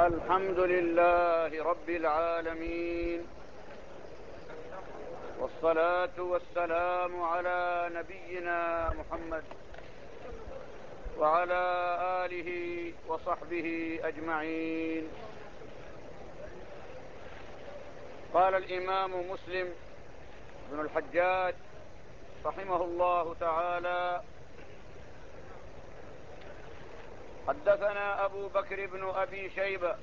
الحمد لله رب العالمين، والصلاة والسلام على نبينا محمد وعلى آله وصحبه أجمعين. قال الإمام مسلم بن الحجاج رحمه الله تعالى: حدثنا أبو بكر بن أبي شيبة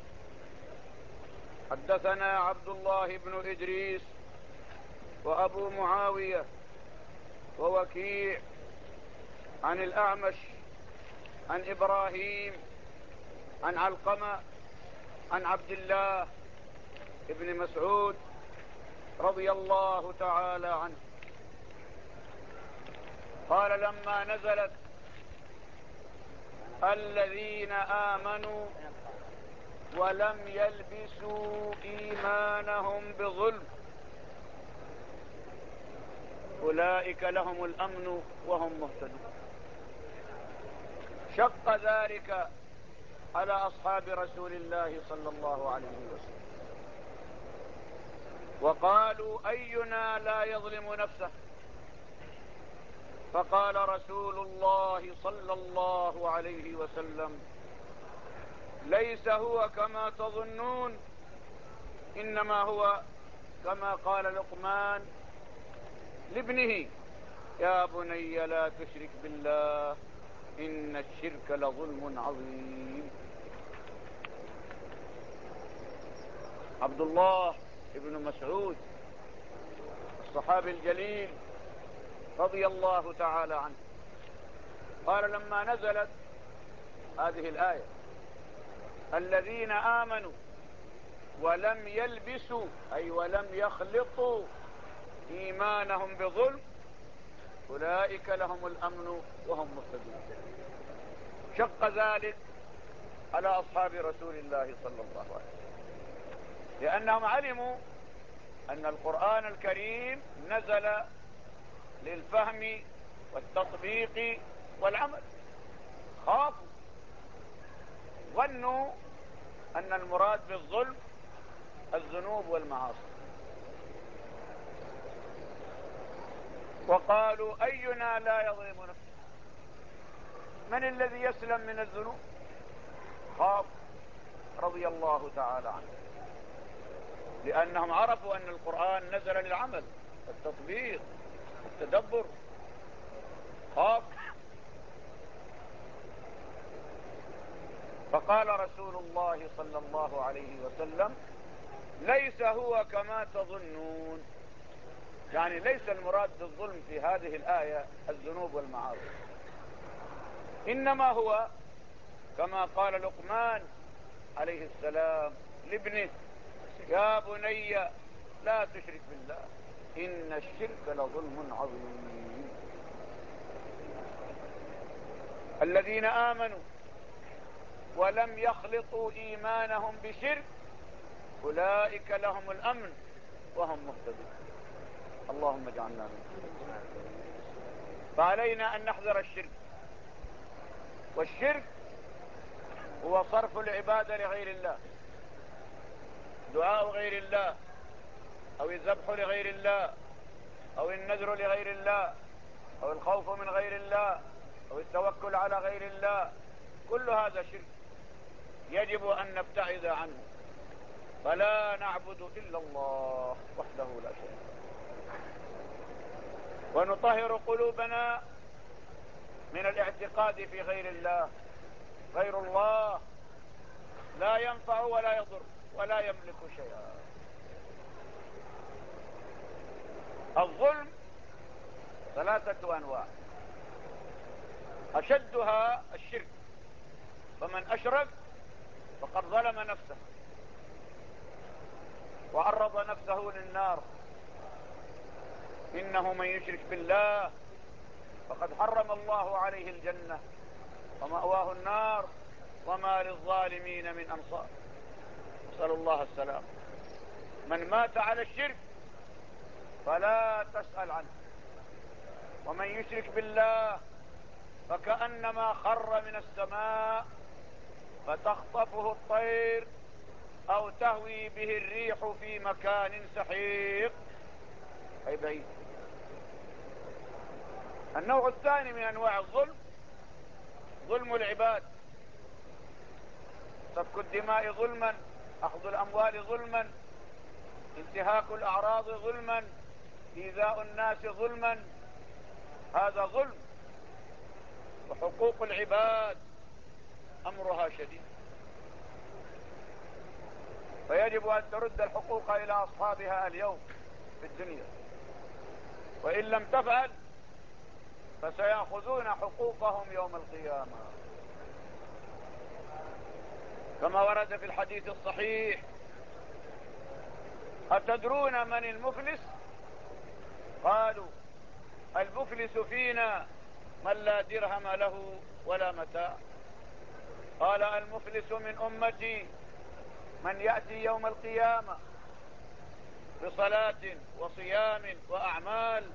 حدثنا عبد الله بن إدريس وأبو معاوية ووكيع عن الأعمش عن إبراهيم عن علقمة عن عبد الله بن مسعود رضي الله تعالى عنه قال: لما نزلت الذين آمنوا ولم يلبسوا إيمانهم بظلم أولئك لهم الأمن وهم مهتدون، شق ذلك على أصحاب رسول الله صلى الله عليه وسلم، وقالوا: أينا لا يظلم نفسه؟ فقال رسول الله صلى الله عليه وسلم: ليس هو كما تظنون، إنما هو كما قال لقمان لابنه: يا بني لا تشرك بالله إن الشرك لظلم عظيم. عبد الله بن مسعود الصحابي الجليل رضي الله تعالى عنه قال: لما نزلت هذه الآية: الذين آمنوا ولم يلبسوا أي ولم يخلطوا إيمانهم بظلم أولئك لهم الأمن وهم مهتدون، شق ذلك على أصحاب رسول الله صلى الله عليه وسلم، لأنهم علموا أن القرآن الكريم نزل للفهم والتطبيق والعمل، خافوا ظنوا أن المراد بالظلم الذنوب والمعاصي، وقالوا: أينا لا يظلم نفسه؟ من الذي يسلم من الذنوب؟ خاف رضي الله تعالى عنه، لأنهم عرفوا أن القرآن نزل للعمل والتطبيق والتدبر. خاف. فقال رسول الله صلى الله عليه وسلم: ليس هو كما تظنون، يعني ليس المراد بالظلم في هذه الآية الذنوب والمعاصي، إنما هو كما قال لقمان عليه السلام لابنه: يا بني لا تشرك بالله إن الشرك لظلم عظيم. الذين آمنوا ولم يخلطوا إيمانهم بشرك أولئك لهم الأمن وهم مهتدون. اللهم اجعلنا منهم. فعلينا أن نحذر الشرك، والشرك هو صرف العبادة لغير الله، دعاء غير الله، أو الذبح لغير الله، أو النذر لغير الله، أو الخوف من غير الله، أو التوكل على غير الله، كل هذا شرك يجب أن نبتعد عنه، فلا نعبد إلا الله وحده لا شريك له، ونطهر قلوبنا من الاعتقاد في غير الله. غير الله لا ينفع ولا يضر ولا يملك شيئا. الظلم 3 أنواع، أشدها الشرك، فمن أشرك فقد ظلم نفسه وعرض نفسه للنار. إنه من يشرك بالله فقد حرم الله عليه الجنة ومأواه النار وما للظالمين من أنصار. نسأل الله السلام. من مات على الشرك فلا تسأل عنه، ومن يشرك بالله فكأنما خر من السماء فتخطفه الطير أو تهوي به الريح في مكان سحيق، أي بعيد. النوع الثاني من أنواع الظلم ظلم العباد، سفك الدماء ظلما، أخذ الأموال ظلما، انتهاك الأعراض ظلما، إيذاء الناس ظلما، هذا ظلم. وحقوق العباد أمرها شديد، فيجب أن ترد الحقوق إلى أصحابها اليوم في الدنيا، وإن لم تفعل فسيأخذون حقوقهم يوم القيامة، كما ورد في الحديث الصحيح: أتدرون من المفلس؟ قالوا: المفلس فينا من لا درهم له ولا متاع. قال: المفلس من أمتي من يأتي يوم القيامة بصلاة وصيام وأعمال،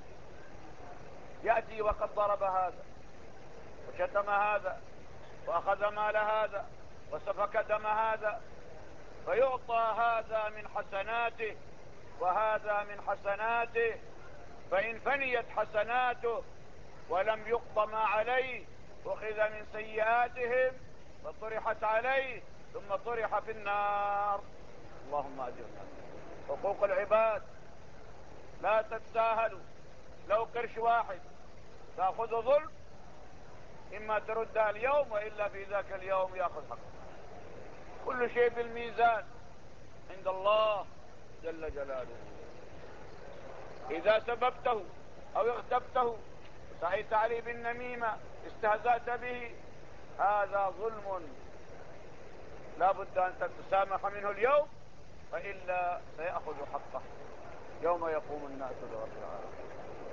يأتي وقد ضرب هذا وشتم هذا وأخذ مال هذا وسفك دم هذا، فيعطى هذا من حسناته وهذا من حسناته، فإن فنيت حسناته ولم يقض ما عليه أخذ من سيئاتهم فطرحت عليه ثم طرح في النار. اللهم أجرنا. حقوق العباد لا تتساهلوا، لو قرش واحد تأخذ ظلم إما تردها اليوم وإلا في ذاك اليوم يأخذ حقه. كل شيء بالميزان عند الله جل جلاله. إذا سببته أو اغتبته، سعيت عليه بالنميمة، استهزأت به، هذا ظلم لا بد أن تتسامح منه اليوم، فإلا سيأخذ حقه يوم يقوم الناس لرب العالمين.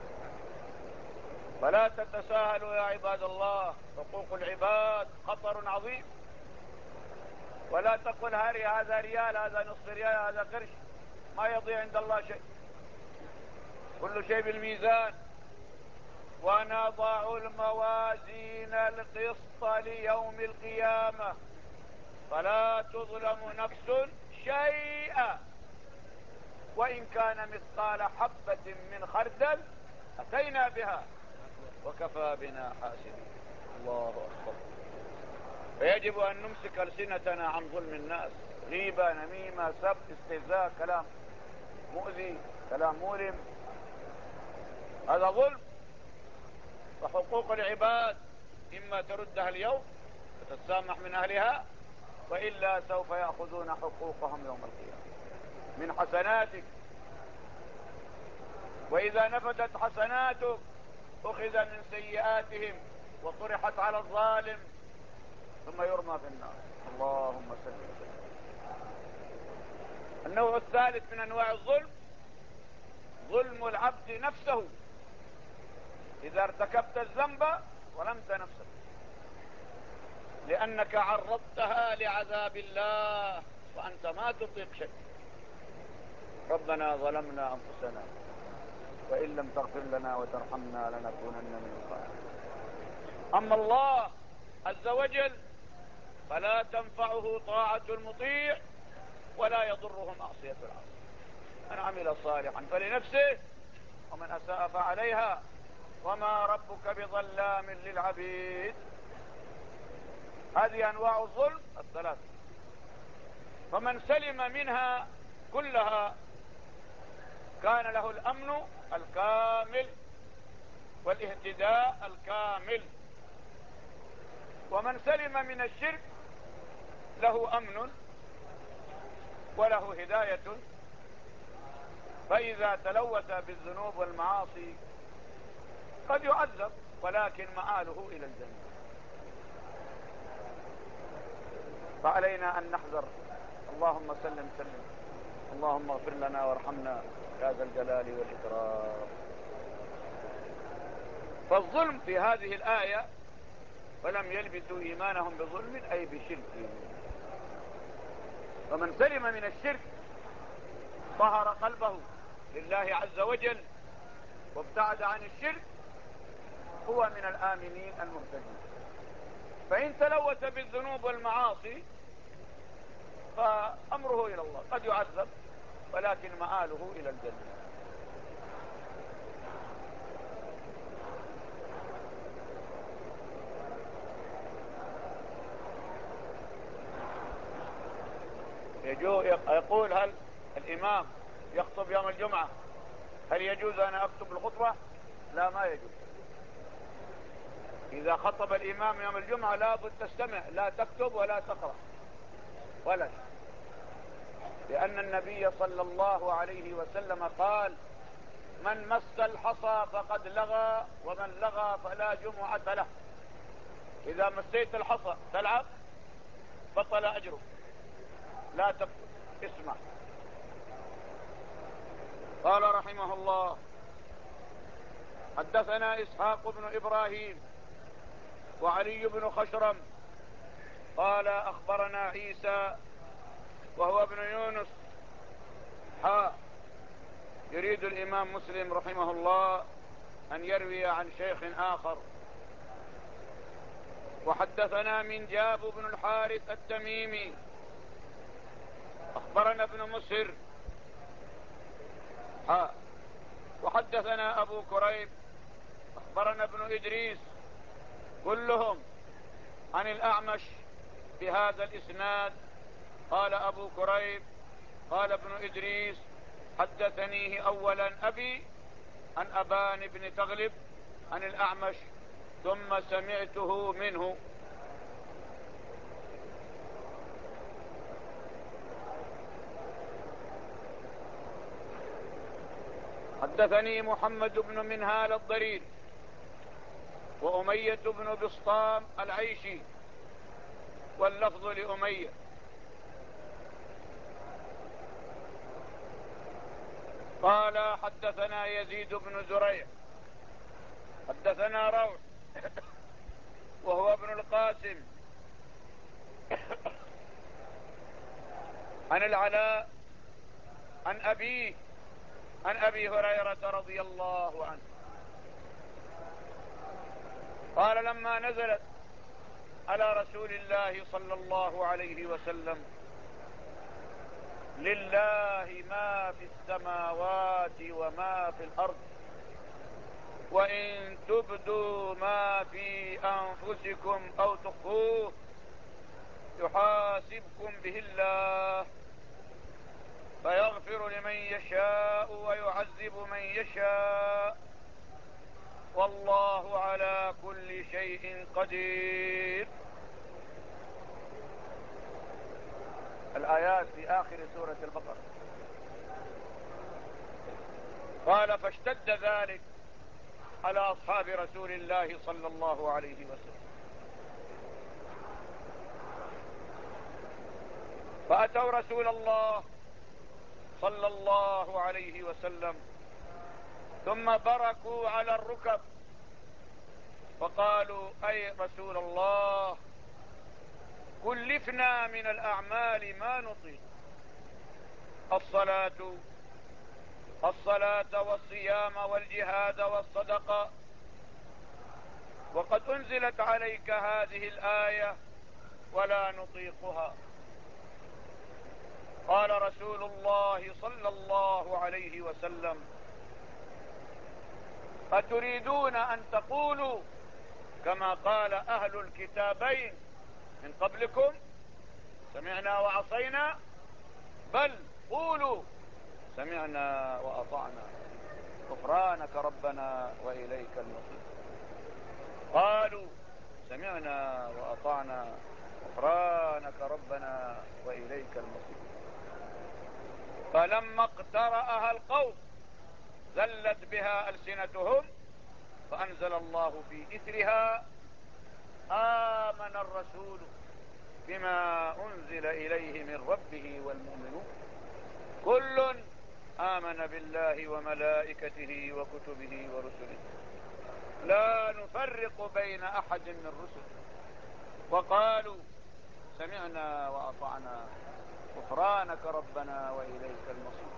فلا تتساهلوا يا عباد الله، حقوق العباد خطر عظيم. ولا تقل هذا ريال، هذا نصف ريال، هذا قرش، ما يضيع عند الله شيء، كل شيء بالميزان. ونضع الموازين القسط ليوم القيامة فلا تظلم نفس شيئا وإن كان مثقال حبة من خردل أتينا بها وكفى بنا حاسبين. الله أكبر. فيجب أن نمسك ألسنتنا عن ظلم الناس، غيبة، نميمة، سب، استهزاء، كلام مؤذي، كلام مؤلم، هذا ظلم. وحقوق العباد إما تردها اليوم وتتسامح من أهلها، وإلا سوف يأخذون حقوقهم يوم القيامة من حسناتك. وإذا نفدت حسناتك أخذ من سيئاتهم وطرحت على الظالم ثم يرمى في النار. اللهم صل وسلم. النوع الثالث من أنواع الظلم ظلم العبد نفسه. إذا ارتكبت الذنب ظلمت نفسك، لأنك عرضتها لعذاب الله وأنت ما تطيق شيء. ربنا ظلمنا أنفسنا وإن لم تغفر لنا وترحمنا لنكونن من الخاسرين. أما الله عز وجل فلا تنفعه طاعة المطيع ولا يضره معصية العاصي. من عمل صالحا فلنفسه ومن أساء فعليها وما ربك بظلام للعبيد. هذه أنواع الظلم الثلاثة، فمن سلم منها كلها كان له الأمن الكامل والاهتداء الكامل. ومن سلم من الشرك له أمن وله هداية، فإذا تلوث بالذنوب والمعاصي قد يعذب ولكن مآله إلى الجنة. فعلينا أن نحذر. اللهم سلم سلم، اللهم اغفر لنا وارحمنا يا ذا الجلال والإكرام. فالظلم في هذه الآية ولم يلبسوا إيمانهم بظلم أي بشرك. فمن سلم من الشرك طهر قلبه لله عز وجل وابتعد عن الشرك هو من الآمنين المهتدين. فإن تلوث بالذنوب والمعاصي فأمره إلى الله، قد يعذب ولكن مآله إلى الجنة. يقول هل الإمام يخطب يوم الجمعة هل يجوز أن أكتب الخطبة؟ لا، ما يجوز. إذا خطب الإمام يوم الجمعة لابد تستمع، لا تكتب ولا تقرأ ولا شيء، لأن النبي صلى الله عليه وسلم قال: من مس الحصى فقد لغى، ومن لغى فلا جمعة له. إذا مسيت الحصى تلعب بطل أجرك، لا تكتب، اسمع. قال رحمه الله: حدثنا إسحاق بن إبراهيم وعلي بن خشرم قال أخبرنا عيسى وهو ابن يونس. يريد الإمام مسلم رحمه الله أن يروي عن شيخ آخر. وحدثنا منجاب بن الحارث التميمي أخبرنا ابن مسهر. وحدثنا أبو كريب أخبرنا ابن إدريس، كلهم عن الأعمش بهذا الإسناد. قال أبو كريب قال ابن إدريس: حدثنيه أولا أبي عن أبان بن تغلب عن الأعمش، ثم سمعته منه. حدثني محمد بن منهال الضرير وأمية بن بسطام العيشي، واللفظ لأمية. قال حدثنا يزيد بن زريع حدثنا روح وهو ابن القاسم عن العلاء عن أبيه عن أبي هريرة رضي الله عنه قال: لما نزلت على رسول الله صلى الله عليه وسلم: لله ما في السماوات وما في الأرض، وإن تبدوا ما في أنفسكم أو تخفوه يحاسبكم به الله، فيغفر لمن يشاء ويعذب من يشاء، والله على كل شيء قدير. الآيات في آخر سورة البقرة. قال: فاشتد ذلك على أصحاب رسول الله صلى الله عليه وسلم، فأتوا رسول الله صلى الله عليه وسلم، ثم بركوا على الركب فقالوا: أي رسول الله، كلفنا من الأعمال ما نطيق، الصلاة والصيام والجهاد والصدقة، وقد أنزلت عليك هذه الآية ولا نطيقها. قال رسول الله صلى الله عليه وسلم: أتريدون أن تقولوا كما قال أهل الكتابين من قبلكم: سمعنا وعصينا؟ بل قولوا: سمعنا وأطعنا غفرانك ربنا وإليك المصير. قالوا: سمعنا وأطعنا غفرانك ربنا وإليك المصير. فلما اقترأها القوم زلت بها ألسنتهم، فأنزل الله في إثرها: آمن الرسول بما أنزل إليه من ربه والمؤمنون كل آمن بالله وملائكته وكتبه ورسله لا نفرق بين أحد من رسله، وقالوا: سمعنا وأطعنا غفرانك ربنا وإليك المصير.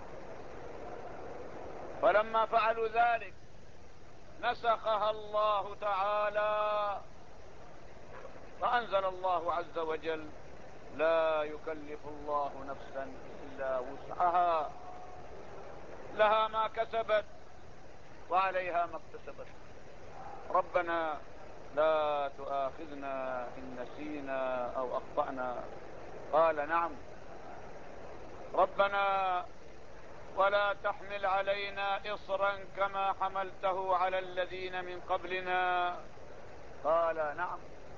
فلما فعلوا ذلك نسخها الله تعالى، فأنزل الله عز وجل: لا يكلف الله نفسا إلا وسعها، لها ما كسبت وعليها ما اكتسبت. ربنا لا تؤاخذنا إن نسينا أو أخطأنا. قال نعم. ربنا ولا تحمل علينا إصرا كما حملته على الذين من قبلنا. قال نعم.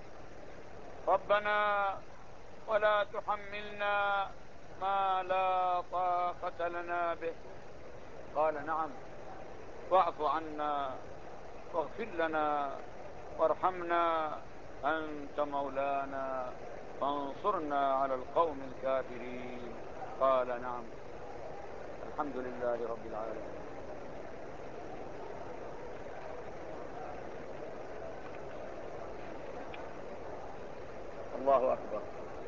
ربنا ولا تحملنا ما لا طاقة لنا به. قال نعم. واعف عنا واغفر لنا وارحمنا أنت مولانا فانصرنا على القوم الكافرين. قال نعم. الحمد لله رب العالمين. الله أكبر.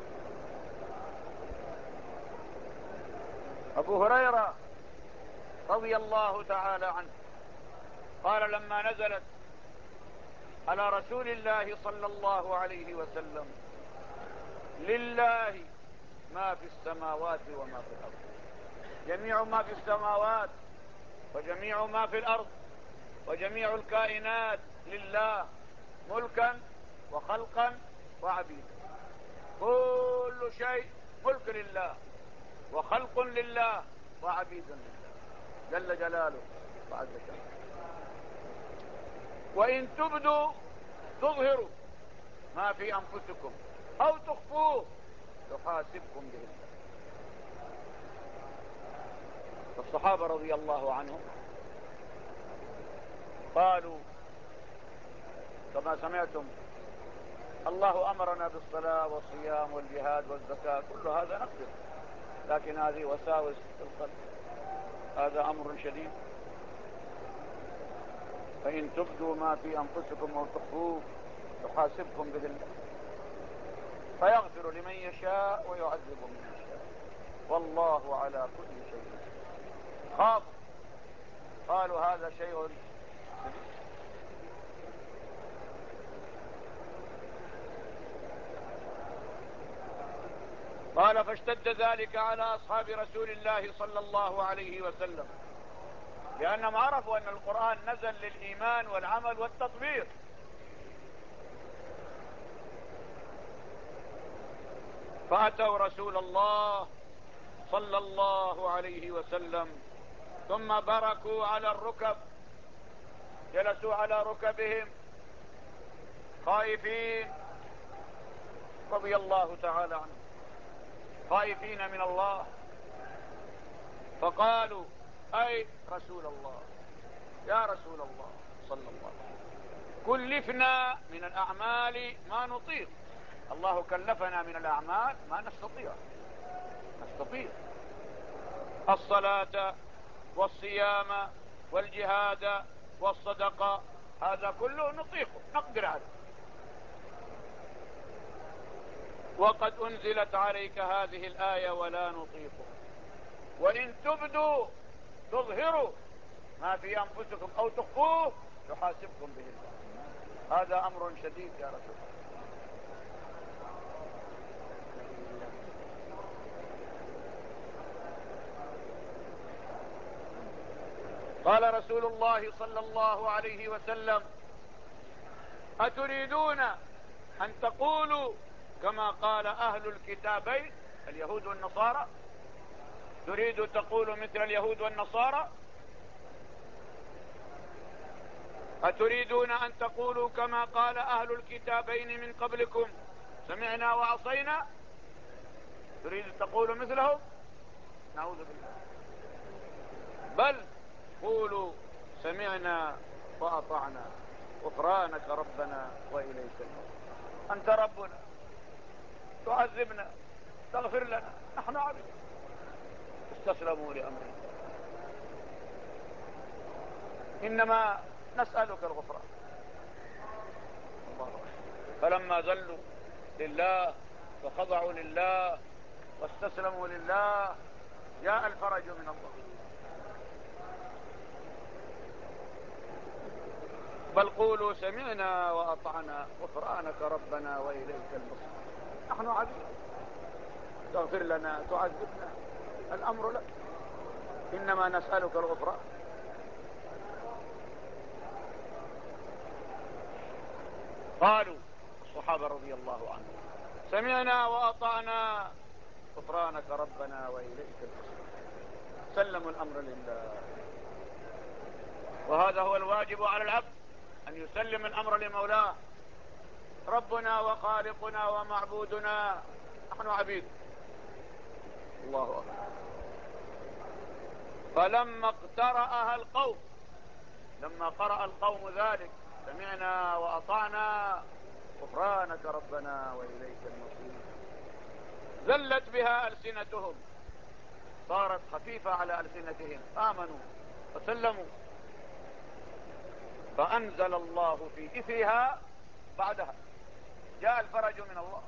أبو هريرة رضي الله تعالى عنه قال لما نزلت على رسول الله صلى الله عليه وسلم: لله ما في السماوات وما في الأرض. جميع ما في السماوات وجميع ما في الأرض وجميع الكائنات لله، ملكا وخلقا وعبيدا. كل شيء ملك لله وخلق لله وعبيد لله جل جلاله وعز شأنه. وإن تبدوا تظهروا ما في أنفسكم أو تخفوه يحاسبكم به الله. والصحابة رضي الله عنهم قالوا كما سمعتم: الله أمرنا بالصلاة والصيام والجهاد والزكاة، كل هذا نقدر، لكن هذه وساوس في القلب، هذا أمر شديد. فإن تبدوا ما في أنفسكم أو تخفوه يحاسبكم به الله، فيغفر لمن يشاء ويعذب من يشاء، والله على كل شيء. خافوا، قالوا هذا شيء شديد. قال: فاشتد ذلك على أصحاب رسول الله صلى الله عليه وسلم، لأنهم عرفوا أن القرآن نزل للإيمان والعمل والتطبيق. فأتوا رسول الله صلى الله عليه وسلم ثم بركوا على الركب، جلسوا على ركبهم خائفين رضي الله تعالى عنهم، خائفين من الله. فقالوا: أي رسول الله، يا رسول الله صلى الله عليه وسلم، كلفنا من الأعمال ما نطيق. الله كلفنا من الأعمال ما نستطيع الصلاة والصيام والجهاد والصدقة، هذا كله نطيقه، نقدر عليه. وقد أنزلت عليك هذه الآية ولا نطيقه. وإن تبدوا تظهروا ما في أنفسكم أو تخفوه يحاسبكم به الله. هذا أمر شديد يا رسول الله. قال رسول الله صلى الله عليه وسلم: أتريدون أن تقولوا كما قال أهل الكتابين اليهود والنصارى؟ تريد تقول مثل اليهود والنصارى؟ أتريدون أن تقولوا كما قال أهل الكتابين من قبلكم سمعنا وعصينا؟ تريد تقولوا مثلهم؟ نعوذ بالله. بل قولوا سمعنا وأطعنا غفرانك ربنا وإليك المصير. أنت ربنا، تعذبنا، تغفر لنا، نحن عبيد. استسلموا لأمر الله، إنما نسألك الغفران. الله. فلما ذلوا لله وخضعوا لله واستسلموا لله جاء الفرج من الله. بل قولوا سمعنا وأطعنا غفرانك ربنا وإليك المصير. نحن عبيد، تغفر لنا تعذبنا، الأمر لك، إنما نسألك الغفران. قالوا الصحابة رضي الله عنهم سمعنا وأطعنا غفرانك ربنا وإليك المصير. سلموا الأمر لله، وهذا هو الواجب على العبد، أن يسلم الأمر لمولاه. ربنا وخالقنا ومعبودنا، نحن عبيد. الله أكبر. فلما اقترأها القوم، لما قرأ القوم ذلك سمعنا وأطعنا غفرانك ربنا وإليك المصير، ذلت بها ألسنتهم، صارت خفيفة على ألسنتهم، آمنوا وسلموا. فأنزل الله في إثرها بعدها، جاء الفرج من الله،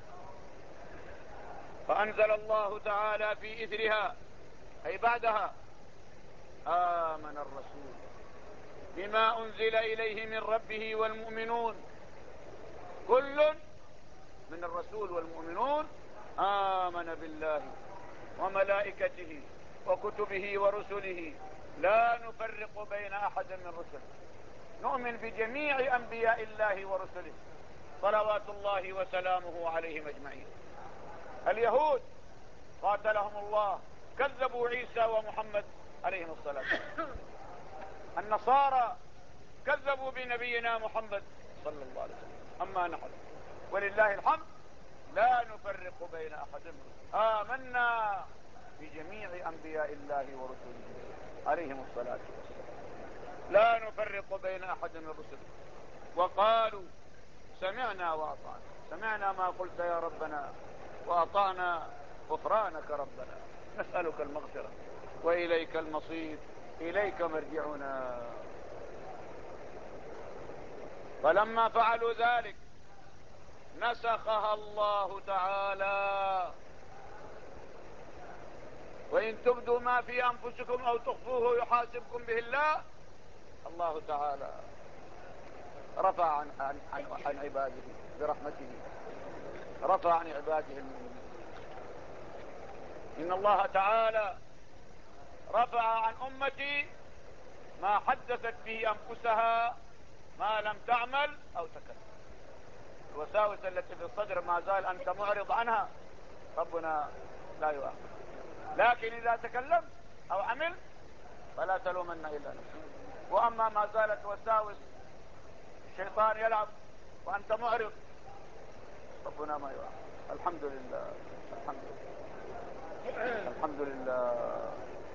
فأنزل الله تعالى في إثرها أي بعدها: آمن الرسول بما أنزل إليه من ربه والمؤمنون، كل من الرسول والمؤمنون آمن بالله وملائكته وكتبه ورسله لا نفرق بين أحد من رسله، نؤمن بجميع أنبياء الله ورسله صلوات الله وسلامه عليهم أجمعين. اليهود قاتلهم الله كذبوا عيسى ومحمد عليهم الصلاة والسلام، النصارى كذبوا بنبينا محمد صلى الله عليه وسلم. أما نحن ولله الحمد لا نفرق بين أحد منهم، آمنا بجميع أنبياء الله ورسله عليهم الصلاة والسلام، لا نفرق بين أحد من رسله. وقالوا سمعنا وأطعنا، سمعنا ما قلت يا ربنا وأطعنا غفرانك ربنا، نسألك المغفرة وإليك المصير، إليك مرجعنا. فلما فعلوا ذلك نسخها الله تعالى: وإن تبدوا ما في أنفسكم أو تخفوه يحاسبكم به الله. الله تعالى رفع عن عباده برحمته، رفع عن عباده المؤمنين. إن الله تعالى رفع عن أمتي ما حدثت به أنفسها ما لم تعمل أو تكلم. الوساوس التي في الصدر ما زال أنت معرض عنها، ربنا لا يؤاخذ، لكن إذا تكلمت أو عمل فلا تلومن إلا نفسك. وأما ما زالت وساوس الشيطان يلعب وأنت معرض، ربنا ما يؤاخذ. الحمد لله، الحمد لله، الحمد لله.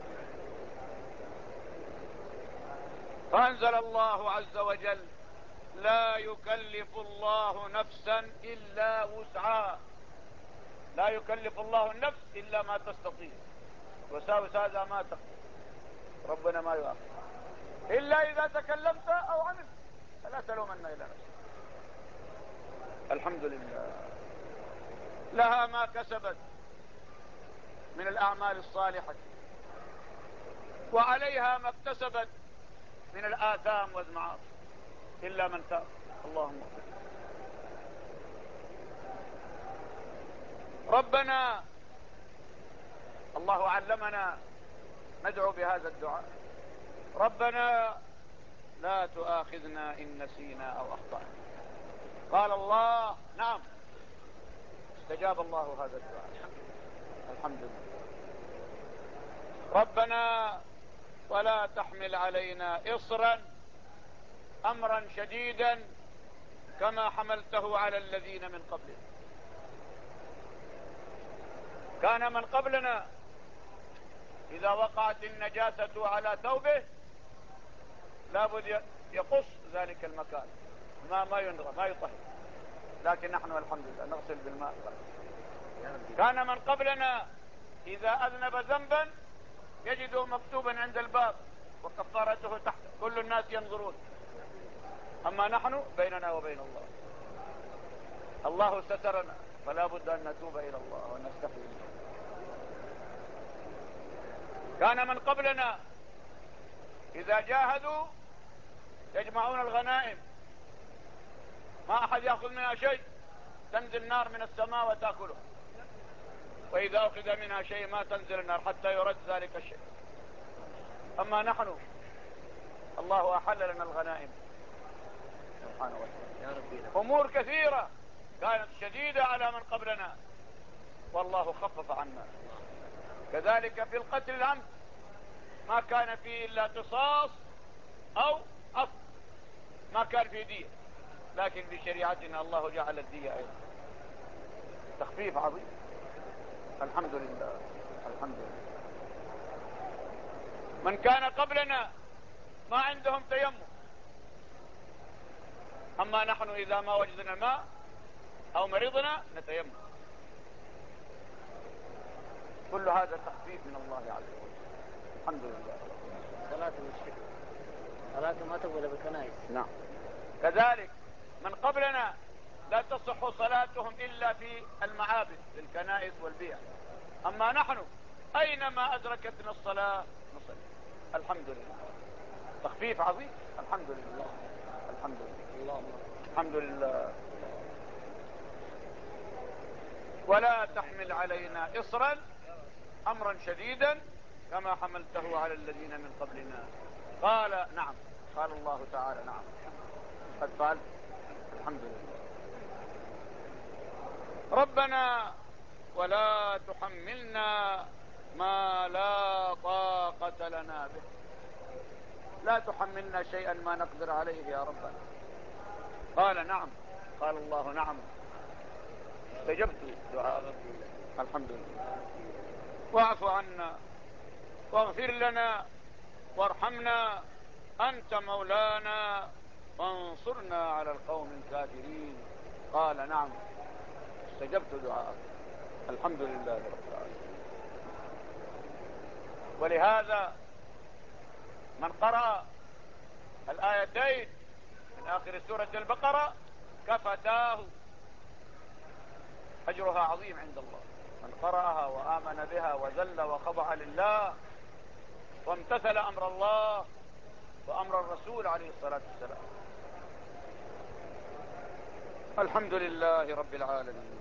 فأنزل الله عز وجل: لا يكلف الله نفسا إلا وسعها، لا يكلف الله النفس إلا ما تستطيع. وساوس هذا ما تقدر، ربنا ما يؤاخذ إلا إذا تكلمت أو عملت، فلا تلومن إلا نفسك. الحمد لله. لها ما كسبت من الأعمال الصالحة، وعليها ما اكتسبت من الآثام والمعاصي، إلا من تاب. اللهم اغفر. ربنا الله علمنا ندعو بهذا الدعاء: ربنا لا تؤاخذنا إن نسينا أو أخطأنا. قال الله: نعم، استجاب الله هذا الدعاء، الحمد لله. ربنا ولا تحمل علينا إصرا، أمرا شديدا كما حملته على الذين من قبلنا. كان من قبلنا إذا وقعت النجاسة على ثوبه لابد يقص ذلك المكان، ما ينغى ما يطهر، لكن نحن الحمد لله نغسل بالماء. كان من قبلنا إذا أذنب ذنبا يجده مكتوبا عند الباب وكفارته تحت، كل الناس ينظرون. أما نحن بيننا وبين الله، الله سترنا، فلا بد أن نتوب إلى الله ونستحي منه. كان من قبلنا إذا جاهدوا يجمعون الغنائم، ما أحد يأخذ منها شيء، تنزل نار من السماء وتأكله. وإذا أخذ منها شيء ما تنزل النار حتى يرد ذلك الشيء. أما نحن الله أحل لنا الغنائم سبحانه وتعالى. أمور كثيرة كانت شديدة على من قبلنا والله خفف عنا. كذلك في القتل العمد ما كان فيه إلا قصاص أو عفو، ما كان فيه دية، لكن في شريعتنا الله جعل الدية أيضا. تخفيف عظيم الحمد لله الحمد لله. من كان قبلنا ما عندهم تيمم، أما نحن إذا ما وجدنا الماء أو مرضنا نتيمم. كل هذا تخفيف من الله عز وجل الحمد لله. صلاة المشرك صلاة ما تقبل بالكنائس. نعم. كذلك من قبلنا لا تصح صلاتهم إلا في المعابد الكنائس والبيع، أما نحن أينما أدركتنا الصلاة نصلي الحمد لله. تخفيف عظيم الحمد لله الحمد لله الحمد لله. ولا تحمل علينا إصرا أمرا شديدا كما حملته على الذين من قبلنا. قال نعم، قال الله تعالى نعم قد فعلت الحمد لله. ربنا ولا تحملنا ما لا طاقة لنا به. لا تحملنا شيئا ما نقدر عليه يا ربنا. قال نعم، قال الله نعم استجبت دعاء الحمد لله. واعف عنا واغفر لنا وارحمنا أنت مولانا فانصرنا على القوم الكافرين. قال نعم استجبت دعاءك الحمد لله رب العالمين. ولهذا من قرأ الآيتين من آخر سورة البقرة كفتاه، أجرها عظيم عند الله. من قرأها وآمن بها وذل وخضع لله وامتثل أمر الله وأمر الرسول عليه الصلاة والسلام. الحمد لله رب العالمين.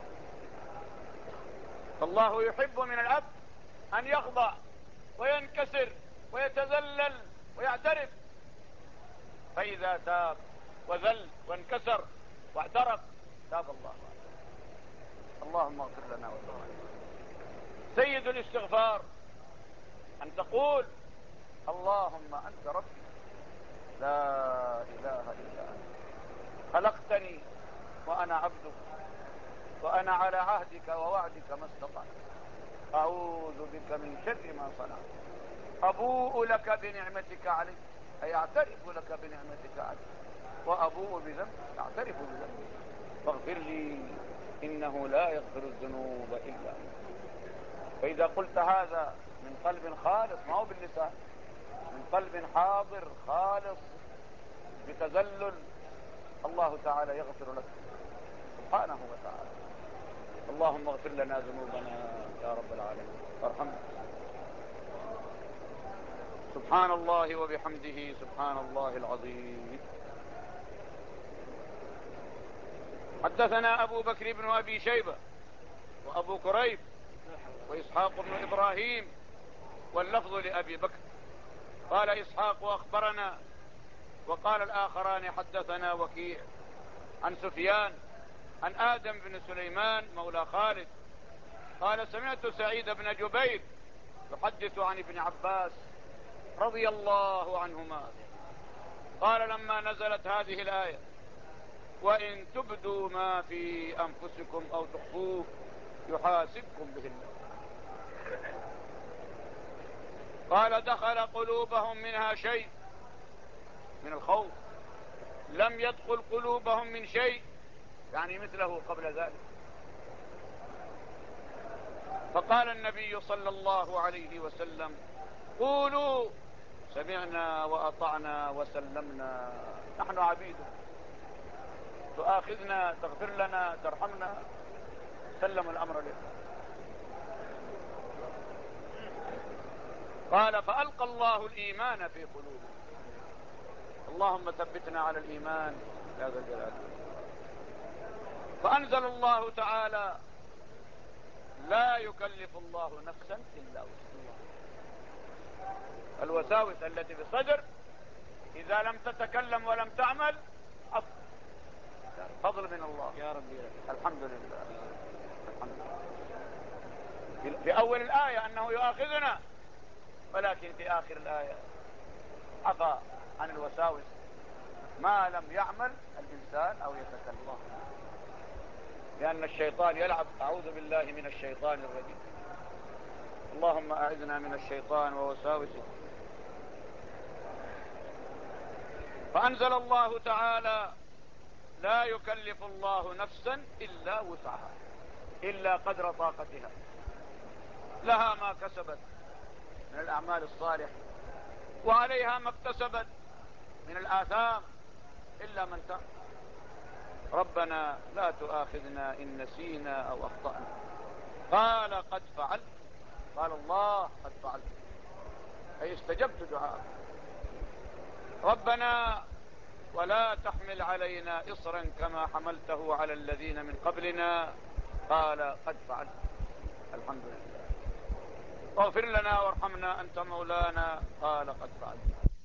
فالله يحب من العبد أن يخضع وينكسر ويتذلل ويعترف، فإذا تاب وذل وانكسر واعترف تاب الله عليه. اللهم اغفر لنا ولنا. سيد الاستغفار أن تقول اللهم أنت ربي لا إله إلا أنت خلقتني وأنا عبدك وأنا على عهدك ووعدك ما استطعت أعوذ بك من شر ما صنعت أبوء لك بنعمتك علي، أي أعترف لك بنعمتك علي، وأبوء بذنبي أعترف بذنبي فاغفر لي إنه لا يغفر الذنوب إلا أنت. فإذا قلت هذا من قلب خالص ما هو باللسان، من قلب حاضر خالص بتذلل، الله تعالى يغفر لك سبحانه وتعالى. اللهم اغفر لنا ذنوبنا يا رب العالمين وارحمنا. سبحان الله وبحمده سبحان الله العظيم. حدثنا أبو بكر بن أبي شيبة وأبو كريب وإسحاق بن إبراهيم واللفظ لأبي بكر. قال إسحاق أخبرنا، وقال الآخران حدثنا وكيع عن سفيان عن آدم بن سليمان مولى خالد قال سمعت سعيد بن جبير يحدث عن ابن عباس رضي الله عنهما قال لما نزلت هذه الآية وإن تبدوا ما في أنفسكم أو تخفوه يحاسبكم به الله، قال دخل قلوبهم منها شيء من الخوف لم يدخل قلوبهم من شيء يعني مثله قبل ذلك. فقال النبي صلى الله عليه وسلم قولوا سمعنا وأطعنا وسلمنا، نحن عبيدك تؤاخذنا تغفر لنا ترحمنا سلم الأمر لك. قال فألقى الله الإيمان في قلوبهم، اللهم ثبتنا على الإيمان يا ذا الجلال. فأنزل الله تعالى لا يكلف الله نفسا إلا وسعها. الوساوس التي في الصدر إذا لم تتكلم ولم تعمل أفضل، فضل من الله. يا ربي الحمد لله. الحمد لله. في أول الآية أنه يؤاخذنا، ولكن في آخر الآية عفى عن الوساوس ما لم يعمل الإنسان أو يتكلم، لأن الشيطان يلعب. أعوذ بالله من الشيطان الرجيم. اللهم أعذنا من الشيطان ووساوسه. فأنزل الله تعالى: لا يكلف الله نفسا إلا وسعها، إلا قدر طاقتها، لها ما كسبت من الأعمال الصالحة وعليها ما اكتسبت من الآثام، إلا من تاب. ربنا لا تؤاخذنا إن نسينا أو أخطأنا. قال قد فعلت. قال الله قد فعلت، أي استجبت دعاء. ربنا ولا تحمل علينا إصرا كما حملته على الذين من قبلنا. قال قد فعلت. الحمد لله. واغفر لنا وارحمنا أنت مولانا. قال قد فعلت.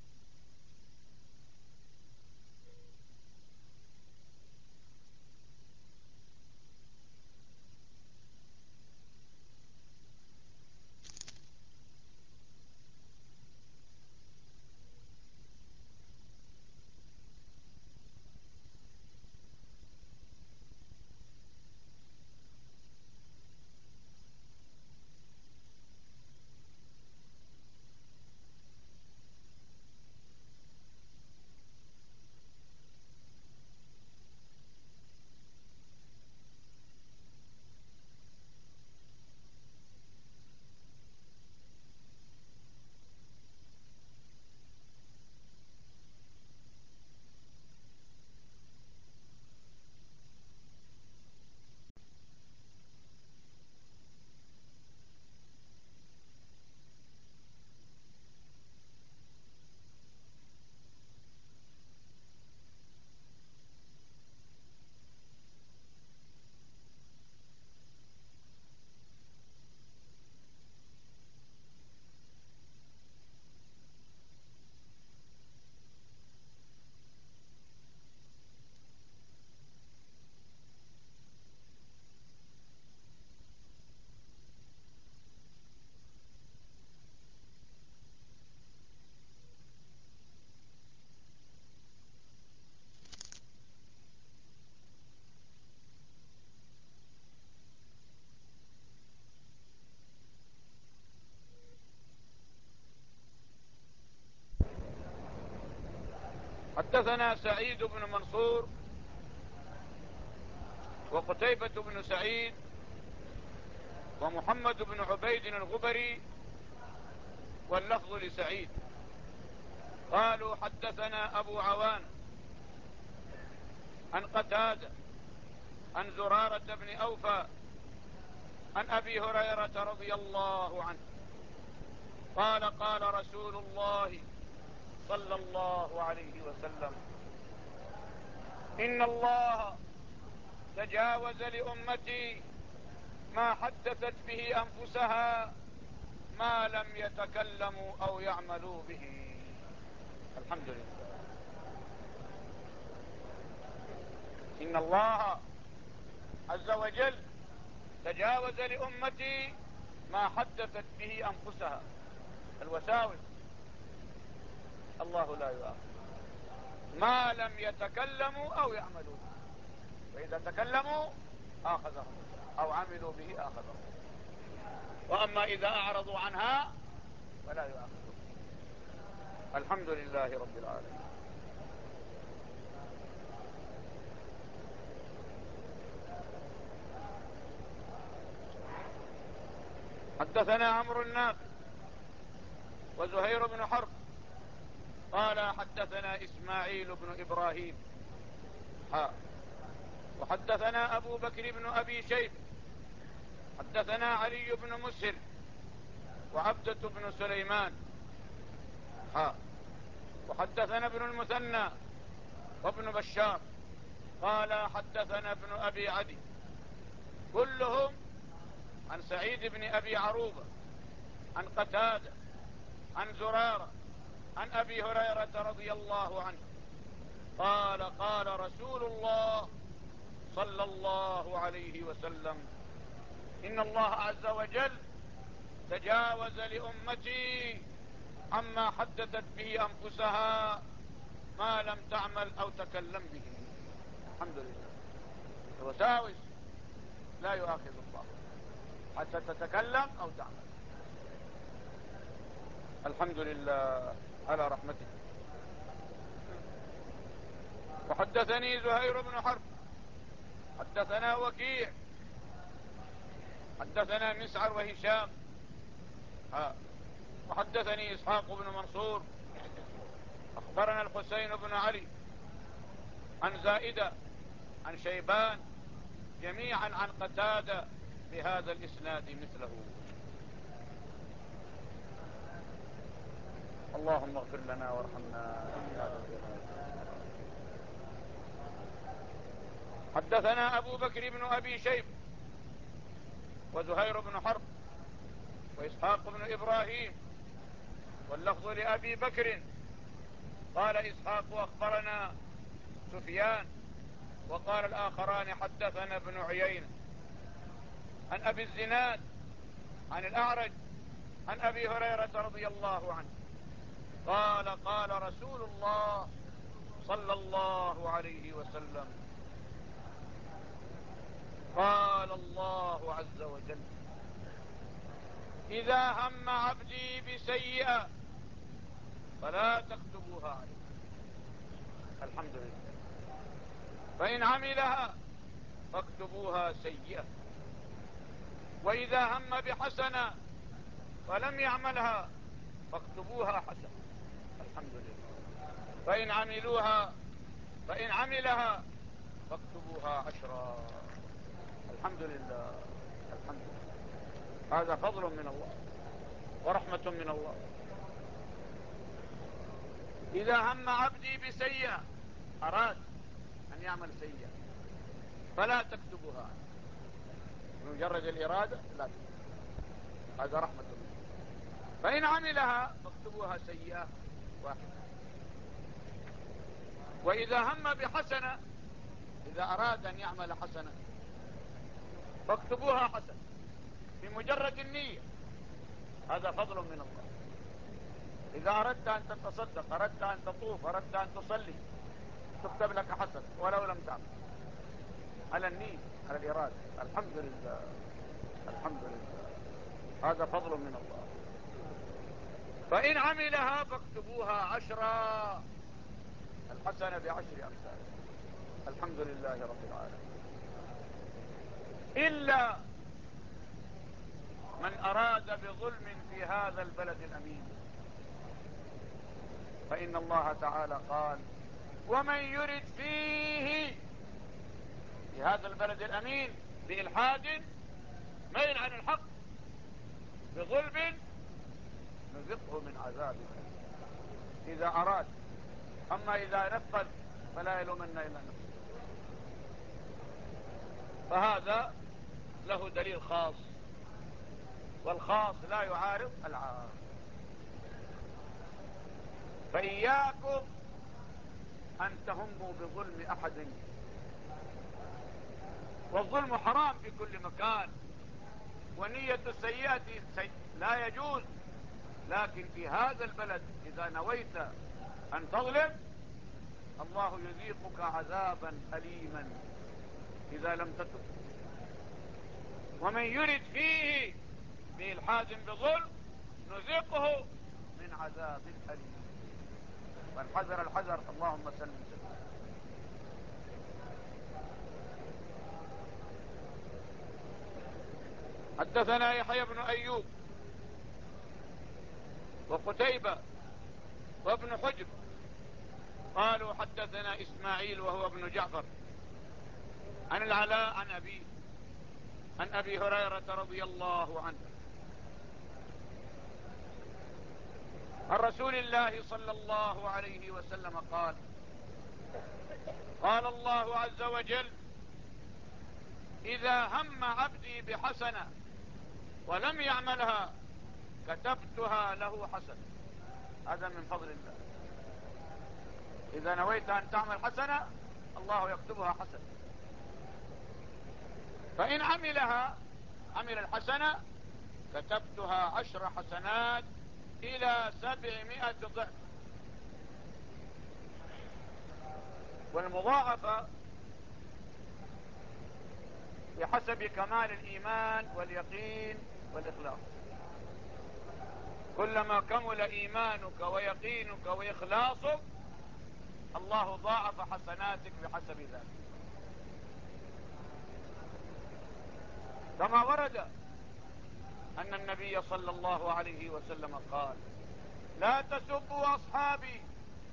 حدثنا سعيد بن منصور وقتيبة بن سعيد ومحمد بن عبيد الغبري، واللفظ لسعيد. قالوا حدثنا أبو عوان عن قتادة عن زرارة بن أوفى عن أبي هريرة رضي الله عنه قال قال رسول الله صلى الله عليه وسلم: إن الله تجاوز لأمتي ما حدثت به أنفسها ما لم يتكلموا أو يعملوا به. الحمد لله. إن الله عز وجل تجاوز لأمتي ما حدثت به أنفسها، الوساوس. الله لا يؤاخذ ما لم يتكلموا أو يعملوا به، وإذا تكلموا آخذهم أو عملوا به آخذهم، وأما إذا أعرضوا عنها فلا يؤاخذهم. الحمد لله رب العالمين. حدثنا عمرو الناقد وزهير بن حرب قال حدثنا إسماعيل بن إبراهيم وحدثنا أبو بكر بن أبي شيبة حدثنا علي بن مسهر وعبدة بن سليمان وحدثنا ابن المثنى وابن بشار قال حدثنا ابن أبي عدي كلهم عن سعيد بن أبي عروبة عن قتادة عن زرارة عن أبي هريرة رضي الله عنه قال قال رسول الله صلى الله عليه وسلم: إن الله عز وجل تجاوز لأمتي عما حدثت به أنفسها ما لم تعمل أو تكلم به. الحمد لله. الوساوس لا يؤاخذ الله حتى تتكلم أو تعمل. الحمد لله على رحمته. وحدثني زهير بن حرب حدثنا وكيع حدثنا مسعر وهشام وحدثني إسحاق بن منصور أخبرنا الحسين بن علي عن زائدة عن شيبان جميعا عن قتادة بهذا الإسناد مثله. اللهم اغفر لنا وارحمنا. حدثنا أبو بكر بن أبي شيبة وزهير بن حرب وإسحاق بن إبراهيم واللفظ لأبي بكر. قال إسحاق أخبرنا سفيان وقال الآخران حدثنا ابن عيينة عن أبي الزناد عن الأعرج عن أبي هريرة رضي الله عنه قال قال رسول الله صلى الله عليه وسلم: قال الله عز وجل: إذا هم عبدي بسيئة فلا تكتبوها عليه. الحمد لله. فإن عملها فاكتبوها سيئة، وإذا هم بحسنة فلم يعملها فاكتبوها حسنة. الحمد لله. فإن عملها فاكتبوها عشرا. الحمد لله. الحمد لله. هذا فضل من الله ورحمة من الله. إذا هم عبدي بسيئة، أراد أن يعمل سيئة، فلا تكتبوها. بمجرد الإرادة لا تكتبوها. هذا رحمة منه. فإن عملها فاكتبوها سيئة واحدة. وإذا هم بحسنة، إذا أراد أن يعمل حسنة فاكتبوها حسنة بمجرد النية. هذا فضل من الله. إذا أردت أن تتصدق، أردت أن تطوف، أردت أن تصلي، تكتب لك حسنة ولو لم تعمل، على النية، على الإرادة. الحمد لله. الحمد لله. هذا فضل من الله. فإن عملها فاكتبوها عشرا. الحسنة بعشر أمثالها. الحمد لله رب العالمين. إلا من أراد بظلم في هذا البلد الأمين، فإن الله تعالى قال: ومن يرد فيه، في هذا البلد الأمين، بإلحاد، ميل عن الحق، بظلم، نذقه من عذاب إذا أراد. أما إذا نفذ فلا يلومن إلا نفسه. فهذا له دليل خاص، والخاص لا يعارض العام. فإياكم أن تهموا بظلم أحد، والظلم حرام في كل مكان، ونية السيئة لا يجوز. لكن في هذا البلد إذا نويت أن تظلم، الله يذيقك عذابا أليما إذا لم تتب. ومن يرد فيه بإلحاد بظلم نذيقه من عذاب أليم. فالحذر الحذر. اللهم سلم سلم. حدثنا يحيى بن أيوب وقتيبة وابن حجر قالوا حدثنا إسماعيل وهو ابن جعفر عن العلاء عن أبي هريرة رضي الله عنه عن رسول الله صلى الله عليه وسلم قال: قال الله عز وجل: إذا هم عبدي بحسنة ولم يعملها كتبتها له حسنة. هذا من فضل الله. إذا نويت أن تعمل حسنة الله يكتبها حسنة. فإن عمل الحسنة كتبتها 10 حسنات إلى 700 ضعف. والمضاعفة بحسب كمال الإيمان واليقين والإخلاص. كلما كمل إيمانك ويقينك وإخلاصك الله ضاعف حسناتك بحسب ذلك. كما ورد أن النبي صلى الله عليه وسلم قال: لا تسبوا أصحابي،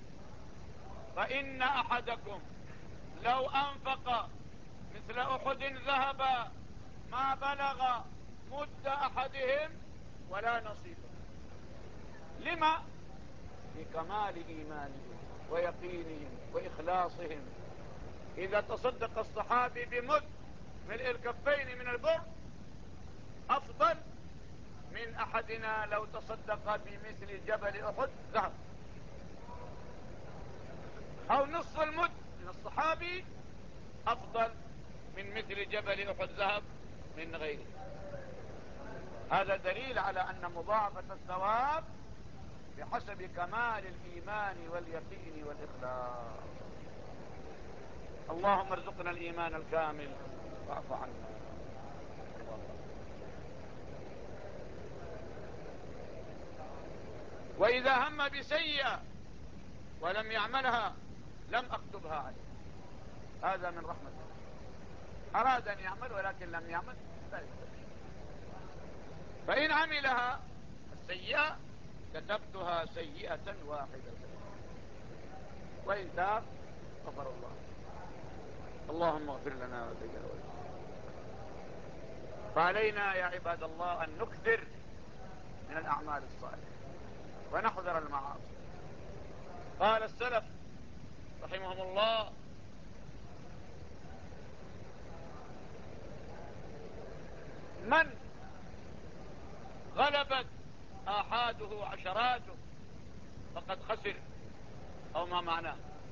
فإن أحدكم لو أنفق مثل أحد ذهبا ما بلغ مد أحدهم ولا نصيبه. لما؟ لكمال إيمانهم ويقينهم وإخلاصهم. إذا تصدق الصحابي بمد ملء الكفين من البر أفضل من أحدنا لو تصدق بمثل جبل أحد ذهب، أو نصف المد من الصحابي أفضل من مثل جبل أحد ذهب من غيره. هذا دليل على أن مضاعفة الثواب بحسب كمال الإيمان واليقين والإخلاص. اللهم ارزقنا الإيمان الكامل واعف عنا. وإذا هم بسيئة ولم يعملها لم أكتبها عليه. هذا من رحمة الله. أراد أن يعمل ولكن لم يعمل لا يكتب. فإن عملها السيئة كتبتها سيئة واحدة، وإن تاب غفر الله. اللهم اغفر لنا ولنا. فعلينا يا عباد الله أن نكثر من الأعمال الصالحة ونحذر المعاصي. قال السلف رحمهم الله: من غلبت آحاده عشراته فقد خسر، أو ما معناه.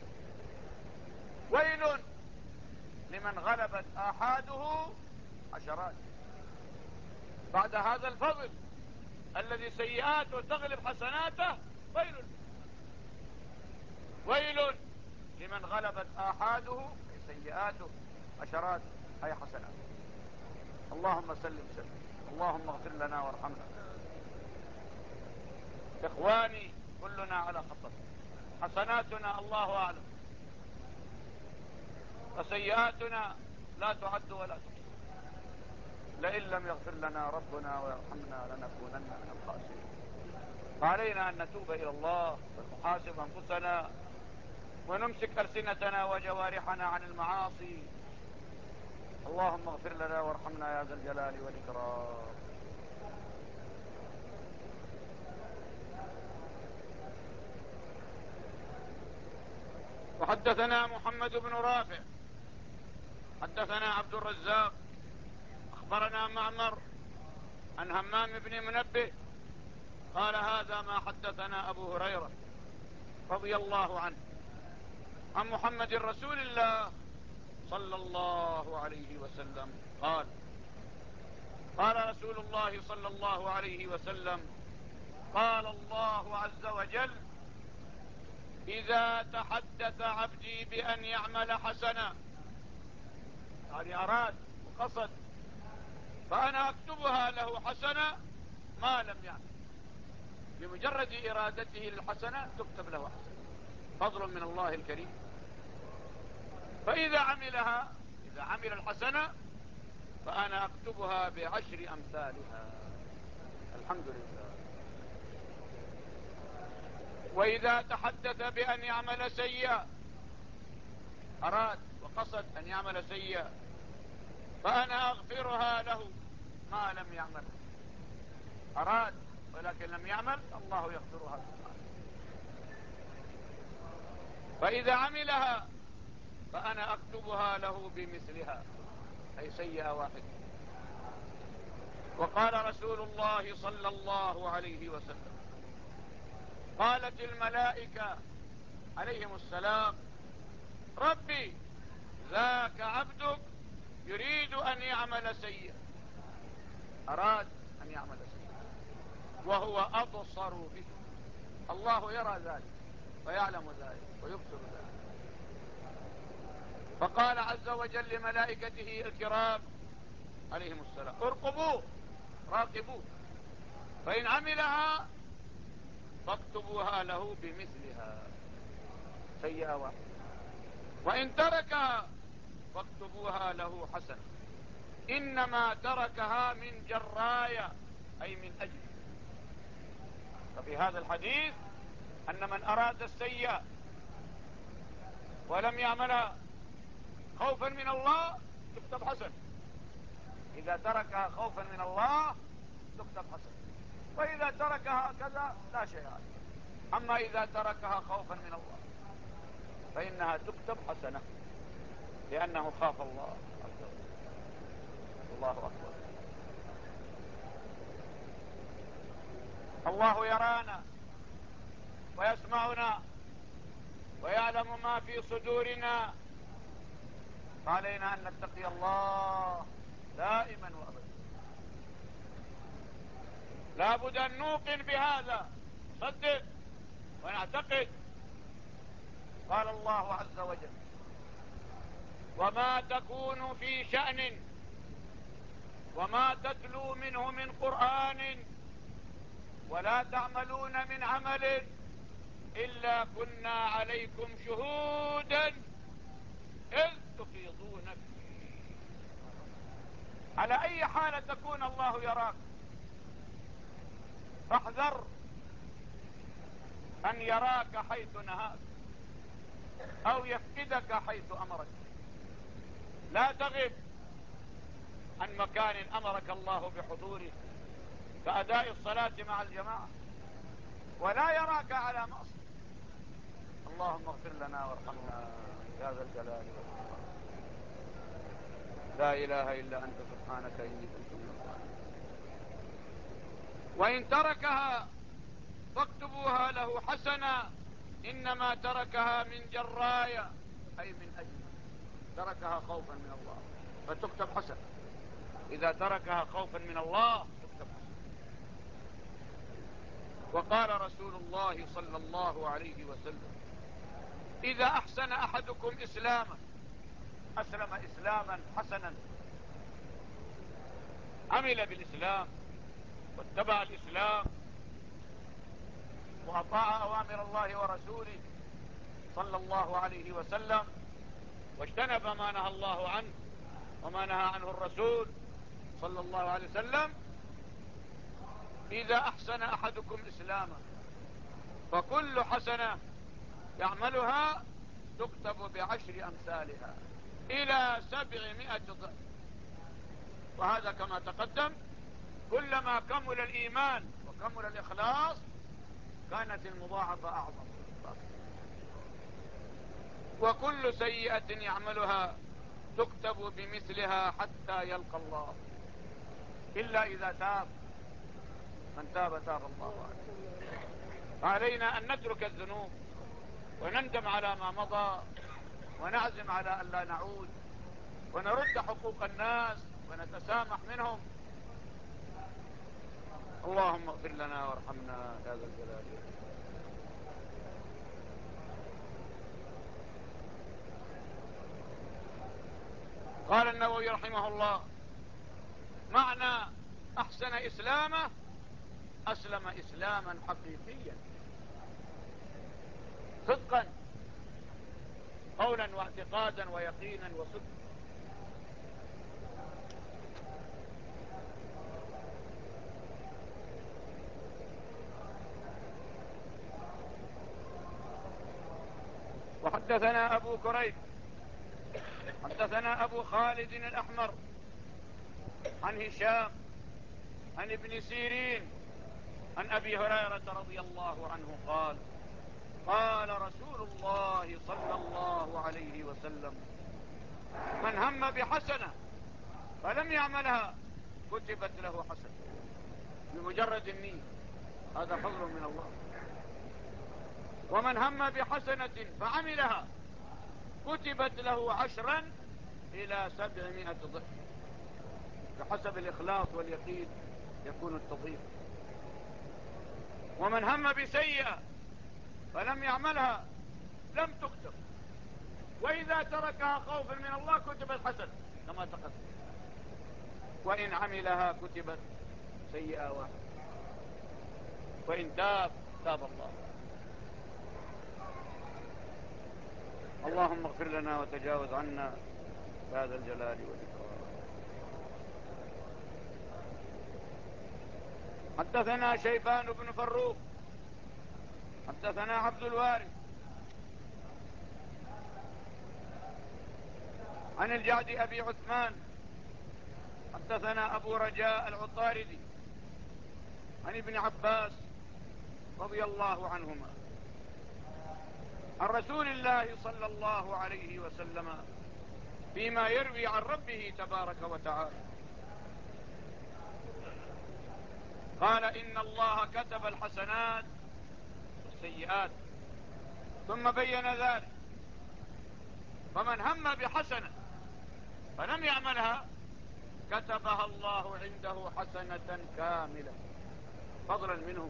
ويل لمن غلبت آحاده عشراته. بعد هذا الفضل الذي سيئاته تغلب حسناته ويل لمن غلبت آحاده سيئاته عشرات أي حسنات. اللهم سلم سلم. اللهم اغفر لنا وارحمنا. إخواني كلنا على خطر. حسناتنا الله أعلم، وسيئاتنا لا تعد ولا تحصى. لئن لم يغفر لنا ربنا ويرحمنا لنكونن من الخاسرين. فعلينا أن نتوب إلى الله ونحاسب أنفسنا ونمسك ألسنتنا وجوارحنا عن المعاصي. اللهم اغفر لنا وارحمنا يا ذا الجلال والإكرام. وحدثنا محمد بن رافع حدثنا عبد الرزاق أخبرنا معمر عن همام بن منبه قال: هذا ما حدثنا أبو هريرة رضي الله عنه عن محمد رسول الله صلى الله عليه وسلم قال: قال رسول الله صلى الله عليه وسلم: قال الله عز وجل: إذا تحدث عبدي بأن يعمل حسنة، يعني أراد وقصد، فأنا أكتبها له حسنة ما لم يعمل. بمجرد إرادته للحسنة تكتب له حسنة، فضل من الله الكريم. فإذا عملها، إذا عمل الحسنة فأنا أكتبها ب10 أمثالها. الحمد لله. وإذا تحدث بأن يعمل سيئة، أراد وقصد أن يعمل سيئة، فأنا أغفرها له ما لم يعمل. أراد ولكن لم يعمل، الله يغفرها سبحانه. فإذا عملها فأنا أكتبها له بمثلها، أي سيئة واحدة. وقال رسول الله صلى الله عليه وسلم: قالت الملائكة عليهم السلام: ربي ذاك عبدك يريد أن يعمل سيئا. أراد أن يعمل سيئا وهو أبصر به. الله يرى ذلك ويعلم ذلك ويبصر ذلك. فقال عز وجل لملائكته الكرام عليهم السلام: ارقبوه، راقبوه، فإن عملها فاكتبوها له بمثلها، سيئة واحدة، وإن تركها فاكتبوها له حسنة، إنما تركها من جرايا، أي من أجل. ففي هذا الحديث أن من أراد السيئة ولم يعملها خوفا من الله تكتب حسنة. إذا تركها خوفا من الله تكتب حسنة، وإذا تركها كذا لا شيء عليه. أما إذا تركها خوفا من الله فإنها تكتب حسنة، لأنه خاف الله عز وجل. الله أكبر. الله يرانا ويسمعنا ويعلم ما في صدورنا، فعلينا أن نتقي الله دائما وأبدا. لا بد أن نوقن بهذا، نصدق ونعتقد. قال الله عز وجل: وما تكون في شأن وما تتلو منه من قرآن ولا تعملون من عمل إلا كنا عليكم شهودا إذ تفيضون فيه. على أي حالة تكون الله يراك، فاحذر أن يراك حيث نهاك أو يفقدك حيث أمرك. لا تغب عن مكان أمرك الله بحضوره كأداء الصلاة مع الجماعة، ولا يراك على معصية. اللهم اغفر لنا وارحمنا يا ذا الجلال والإكرام. لا إله إلا أنت سبحانك إني كنت من الظالمين. وإن تركها فاكتبوها له حسنة، إنما تركها من جرايا، أي من أجل. تركها خوفا من الله فتكتب حسنة. إذا تركها خوفا من الله تكتب حسنة. وقال رسول الله صلى الله عليه وسلم: إذا أحسن أحدكم إسلاما، أسلم إسلاما حسنا، عمل بالإسلام واتبع الإسلام وأطاع أوامر الله ورسوله صلى الله عليه وسلم، واجتنب ما نهى الله عنه وما نهى عنه الرسول صلى الله عليه وسلم. إذا أحسن أحدكم إسلاما فكل حسنة يعملها تكتب ب10 أمثالها إلى 700 ضعف. وهذا كما تقدم، كلما كمل الإيمان وكمل الإخلاص كانت المضاعفة أعظم. وكل سيئة يعملها تكتب بمثلها حتى يلقى الله، إلا إذا تاب. من تاب تاب الله عليه. فعلينا أن نترك الذنوب ونندم على ما مضى ونعزم على أن لا نعود، ونرد حقوق الناس ونتسامح منهم. اللهم اغفر لنا وارحمنا يا ذا الجلال. قال النووي رحمه الله: معنى أحسن إسلامه أسلم إسلاما حقيقيا صدقا، قولا واعتقادا ويقينا وصدقا. وحدثنا أبو كريب حدثنا أبو خالد الأحمر عن هشام عن ابن سيرين عن أبي هريرة رضي الله عنه قال: قال رسول الله صلى الله عليه وسلم: من هم بحسنة فلم يعملها كتبت له حسنة بمجرد النية، هذا فضل من الله. ومن هم بحسنة فعملها كتبت له 10 إلى 700 ضعف، بحسب الإخلاص واليقين يكون التضعيف. ومن هم بسيئة فلم يعملها لم تكتب، وإذا تركها خوفا من الله كتبت حسنة كما تقدم، وإن عملها كتبت سيئة واحدة، وإن تاب تاب الله. اللهم اغفر لنا وتجاوز عنا بهذا الجلال والإكرام. حدثنا شيبان بن فروخ حدثنا عبد الوارث عن الجعد أبي عثمان حدثنا أبو رجاء العطاردي عن ابن عباس رضي الله عنهما عن رسول الله صلى الله عليه وسلم فيما يروي عن ربه تبارك وتعالى قال: إن الله كتب الحسنات والسيئات، ثم بين ذلك، فمن هم بحسنة فلم يعملها كتبها الله عنده حسنة كاملة فضلا منه،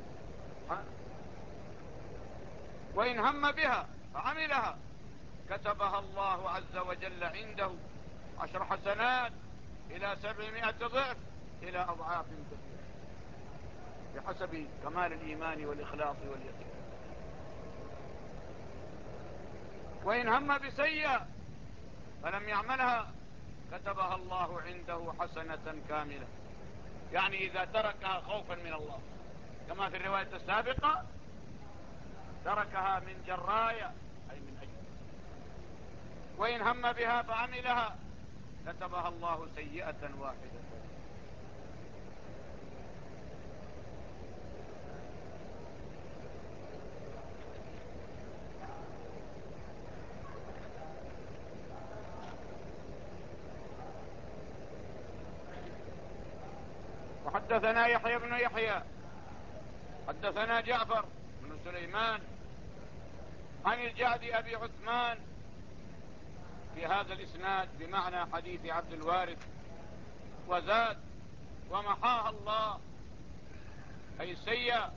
وإن هم بها فعملها كتبها الله عز وجل عنده 10 حسنات إلى 700 ضعف إلى أضعاف كثيرة، بحسب كمال الإيمان والإخلاص واليقين. وإن هم بسيئة فلم يعملها كتبها الله عنده حسنة كاملة، يعني إذا تركها خوفا من الله، كما في الرواية السابقة تركها من جراية أي من أجل. وإن هم بها فعملها كتبها الله سيئة واحدة. وحدثنا يحيى بن يحيى حدثنا جعفر بن سليمان عن الجعد أبي عثمان في هذا الإسناد بمعنى حديث عبد الوارث، وزاد: ومحاها الله أي السيئة،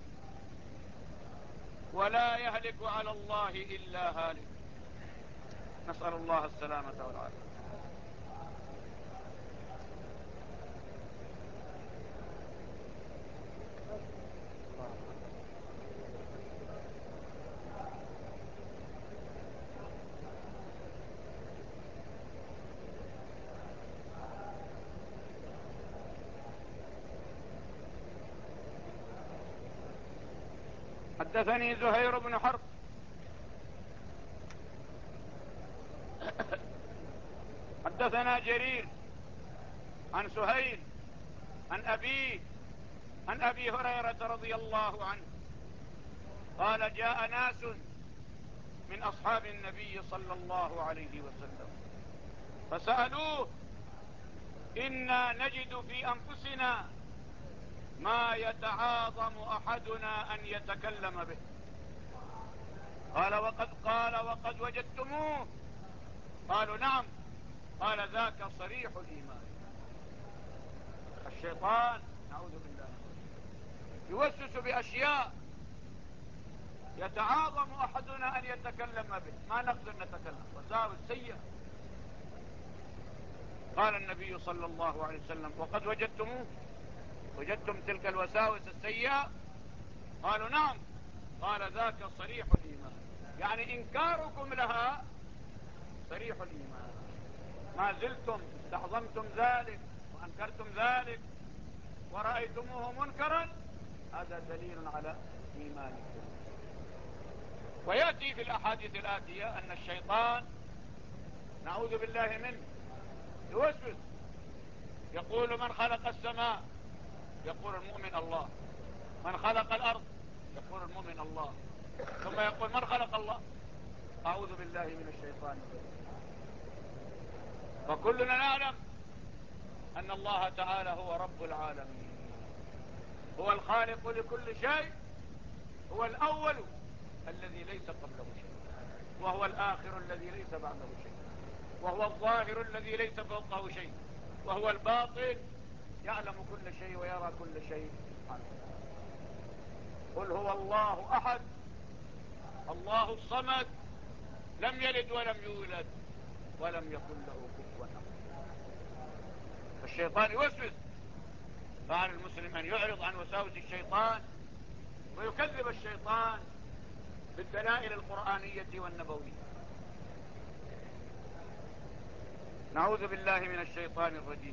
ولا يهلك على الله إلا هالك. نسأل الله السلامة والعافية. حدثني زهير بن حرب حدثنا جرير عن سهيل عن أبيه عن أبي هريرة رضي الله عنه قال: جاء ناس من أصحاب النبي صلى الله عليه وسلم فسألوه: إنا نجد في أنفسنا ما يتعاظم أحدنا أن يتكلم به. قال وقد وجدتموه؟ قالوا: نعم. قال: ذاك صريح الإيمان. الشيطان نعوذ بالله يوسوس بأشياء يتعاظم أحدنا أن يتكلم به، ما نقدر نتكلم، وساوس سيئة. قال النبي صلى الله عليه وسلم: وقد وجدتموه؟ وجدتم تلك الوساوس السيئة؟ قالوا: نعم. قال: ذاك صريح الإيمان، يعني إنكاركم لها صريح الإيمان، ما زلتم استعظمتم ذلك وأنكرتم ذلك ورأيتموه منكرا، هذا دليل على إيمانكم. ويأتي في الأحاديث الآتية أن الشيطان نعوذ بالله منه يوسوس، يقول: من خلق السماء؟ يقول المؤمن: الله. من خلق الأرض؟ يقول المؤمن: الله. ثم يقول: من خلق الله؟ أعوذ بالله من الشيطان الرجيم. وكلنا نعلم أن الله تعالى هو رب العالمين، هو الخالق لكل شيء، هو الأول الذي ليس قبله شيء، وهو الآخر الذي ليس بعده شيء، وهو الظاهر الذي ليس فوقه شيء، وهو الباطن يعلم كل شيء ويرى كل شيء سبحانه. قل هو الله أحد الله الصمد لم يلد ولم يولد ولم يكن له كفوا أحد. الشيطان يوسوس، فعلى المسلم أن يعرض عن وساوس الشيطان ويكذب الشيطان بالدلائل القرآنية والنبوية. نعوذ بالله من الشيطان الرجيم.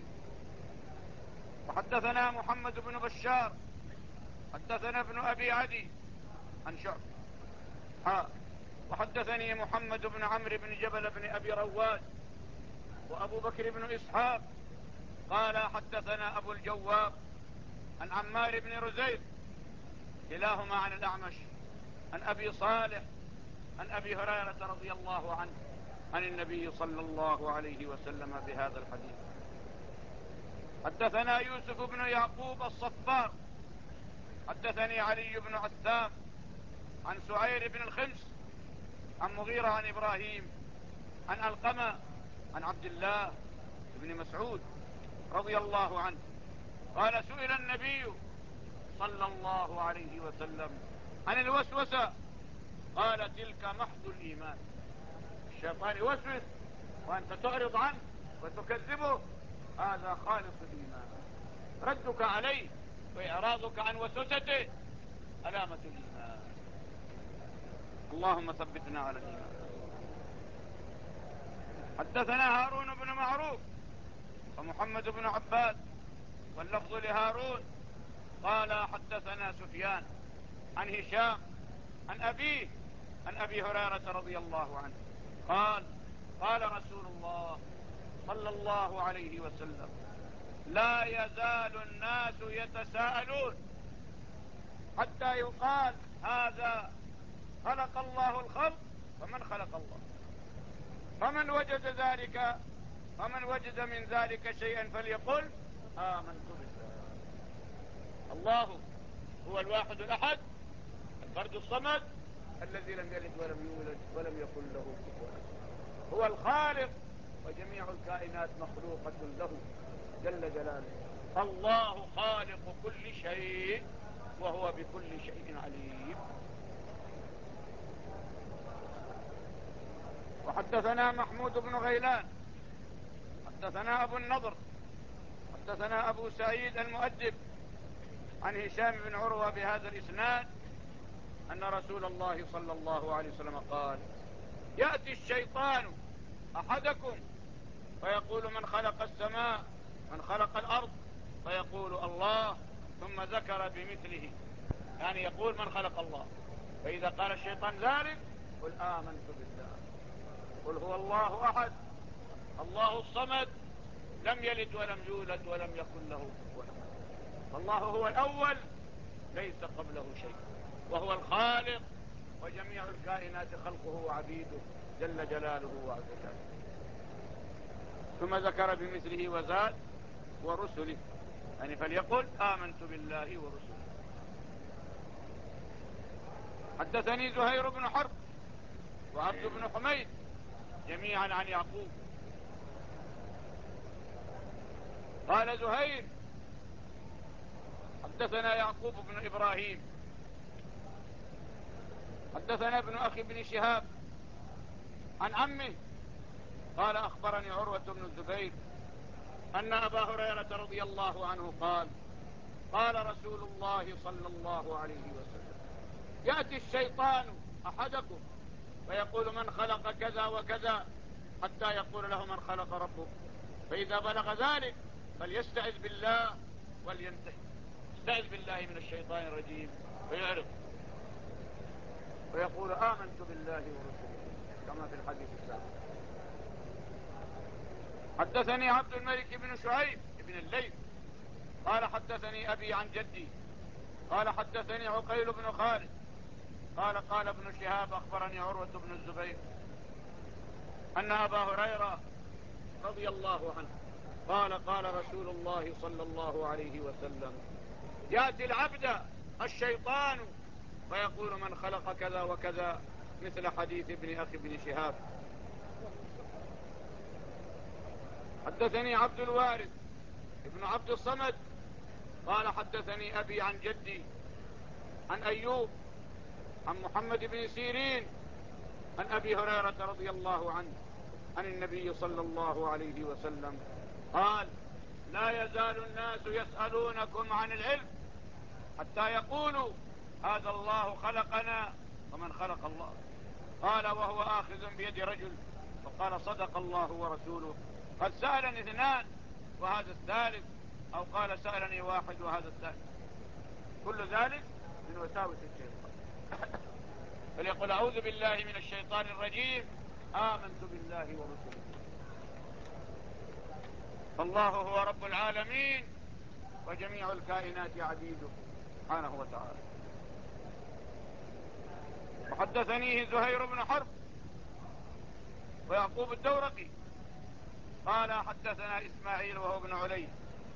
وحدثنا محمد بن بشار حدثنا ابن أبي عدي عن شعب وحدثني محمد بن عمرو بن جبل بن أبي رواد وأبو بكر بن إسحاق قال حدثنا أبو الجواب عن عمار بن رزيق كلاهما عن الأعمش عن أبي صالح عن أبي هريرة رضي الله عنه عن النبي صلى الله عليه وسلم بهذا الحديث. حدثنا يوسف بن يعقوب الصفار حدثني علي بن عثام عن سعير بن الخمس عن مغيرة عن إبراهيم عن علقمة عن عبد الله بن مسعود رضي الله عنه قال سئل النبي صلى الله عليه وسلم عن الوسوسة قال تلك محض الإيمان. الشيطان يوسوس وأنت تعرض عنه وتكذبه، هذا خالص الإيمان. ردك عليه وإعراضك عن وسوسته علامة الإيمان. اللهم ثبتنا على الإيمان. حدثنا هارون بن معروف ومحمد بن عباد واللفظ لهارون قال حدثنا سفيان عن هشام عن أبيه عن أبي هريرة رضي الله عنه قال قال رسول الله صلى الله عليه وسلم لا يزال الناس يتساءلون حتى يقال هذا خلق الله الخلق فمن خلق الله، فمن وجد من ذلك شيئا فليقل آمنت بالله. الله هو الواحد الأحد الفرد الصمد الذي لم يلد ولم يولد ولم يكن له كفوا أحد، هو الخالق وجميع الكائنات مخلوقة له جل جلاله. الله خالق كل شيء وهو بكل شيء عليم. وحدثنا محمود بن غيلان حدثنا أبو النضر حدثنا أبو سعيد المؤدب عن هشام بن عروة بهذا الإسناد أن رسول الله صلى الله عليه وسلم قال يأتي الشيطان أحدكم فيقول من خلق السماء من خلق الأرض فيقول الله ثم ذكر بمثله، يعني يقول من خلق الله. فإذا قال الشيطان ذلك قل آمنت بالله. قل هو الله أحد الله الصمد لم يلد ولم يولد ولم يكن له كفوا أحد. الله هو الأول ليس قبله شيء، وهو الخالق وجميع الكائنات خلقه وعبيده جل جلاله وعز وجل. ثم ذكر بمثله وزاد ورسله، يعني فليقل آمنت بالله ورسله. حدثني زهير بن حرب وعبد بن حميد جميعا عن يعقوب قال زهير حدثنا يعقوب بن إبراهيم حدثنا ابن أخي بن شهاب عن عمه قال أخبرني عروة بن الزبير أن أبا هريرة رضي الله عنه قال قال رسول الله صلى الله عليه وسلم يأتي الشيطان أحدكم فيقول من خلق كذا وكذا حتى يقول له من خلق ربك، فإذا بلغ ذلك فليستعذ بالله ولينتهي. استعذ بالله من الشيطان الرجيم ويعرض ويقول آمنت بالله ورسوله كما في الحديث السابق. حدثني عبد الملك بن شعيب بن الليث قال حدثني أبي عن جدي قال حدثني عقيل بن خالد قال قال ابن شهاب أخبرني عروة بن الزبير أن أبا هريرة رضي الله عنه قال قال رسول الله صلى الله عليه وسلم: يأتي العبد الشيطان فيقول: من خلق كذا وكذا، مثل حديث ابن أخي ابن شهاب. حدثني عبد الوارث ابن عبد الصمد قال: حدثني أبي عن جدي عن أيوب عن محمد بن سيرين عن أبي هريرة رضي الله عنه عن النبي صلى الله عليه وسلم قال: لا يزال الناس يسألونكم عن العلم حتى يقولوا: هذا الله خلقنا ومن خلق الله. قال: وهو آخذ بيد رجل. فقال: صدق الله ورسوله، قد سألني اثنان وهذا الثالث، أو قال: سألني واحد وهذا الثالث. كل ذلك من وساوس الشيطان. فليقل: أعوذ بالله من الشيطان الرجيم، آمنت بالله ورسوله. فالله هو رب العالمين وجميع الكائنات عبيده سبحانه وتعالى. وحدثنيه زهير بن حرب ويعقوب الدورقي قال: حدثنا إسماعيل وهو ابن علي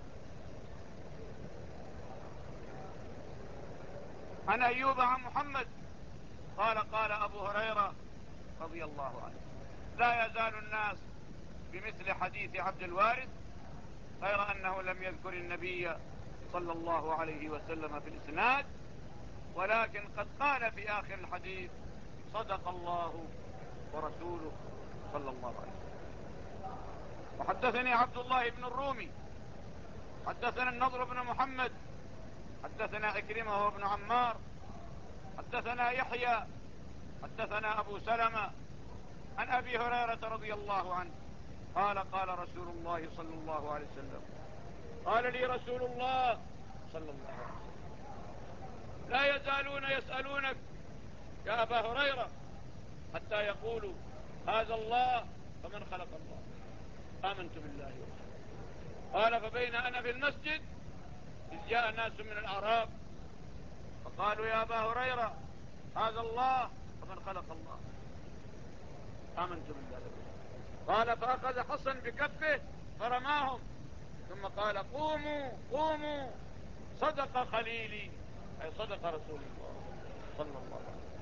عن أيوب عن محمد قال: قال أبو هريرة رضي الله عنه: لا يزال الناس بمثل حديث عبد الوارث، غير أنه لم يذكر النبي صلى الله عليه وسلم في الإسناد، ولكن قد قال في آخر الحديث: صدق الله ورسوله صلى الله عليه وسلم. وحدثني عبد الله بن الرومي حدثنا النضر بن محمد حدثنا عكرمة وابن عمار حدثنا يحيى حدثنا أبو سلمة عن أبي هريرة رضي الله عنه قال: قال رسول الله صلى الله عليه وسلم: قال لي رسول الله صلى الله عليه وسلم: لا يزالون يسألونك يا أبا هريرة حتى يقولوا: هذا الله فمن خلق الله. آمنت بالله ورسوله. قال: فبين أنا في المسجد إذ جاء ناس من الأعراب فقالوا: يا أبا هريرة، هذا الله فمن خلق الله. آمنت بالله ورسوله. قال: فأخذ حصا بكفه فرماهم، ثم قال: قوموا قوموا، صدق خليلي، أي صدق رسول الله صلى الله عليه وسلم.